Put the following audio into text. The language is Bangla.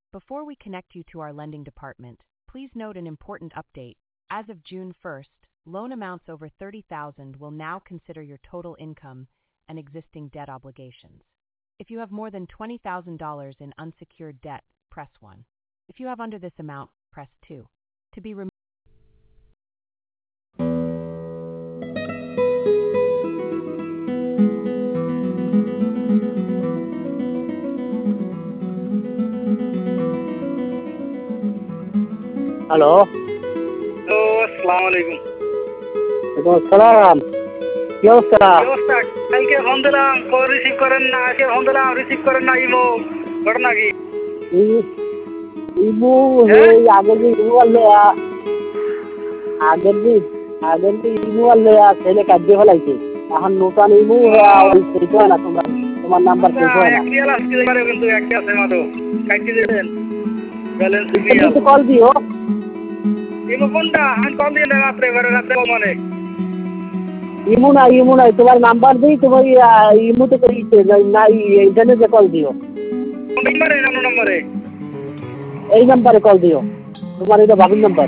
Before we connect you to our lending department, please note an important update. As of June 1st, loan amounts over $30,000 will now consider your total income and existing debt obligations. If you have more than $20,000 in unsecured debt, press 1. If you have under this amount, press 2. To be removed. Hello, hello, আসসালামু আলাইকুম। সালাম। কি অবস্থা? কি অবস্থা? কালকে ফোন দিলাম, ফোন রিসিভ করেন না। আজকে ফোন দিলাম, রিসিভ করেন না। ইমো ঘটনা কি? ইমু হ্যাঁ? এই আগের দিন ইমু আনলে আগের দিন ইমু আনলে ছেলে কাটিয়ে ফেলাইছে। এখন নতুন ইমু সেইটা হয় না, তোমার নাম্বার সেই হয় না। এক রিয়াল আসতে পারে, কিন্তু একটা আছে মাত্র। কাটিয়ে দেবেন। ব্যালেন্স একটু কল দিও। ইমো কোনটা? আমি কল দিয়ে রাত্রে মানে। ইমু নাই তোমার নাম্বার দিই, তোমার ইমুতে না ইন্টারনেটে কল দিও। নম্বরে এই নাম্বারে কল দিও, তোমার এটা ভাবির নাম্বার।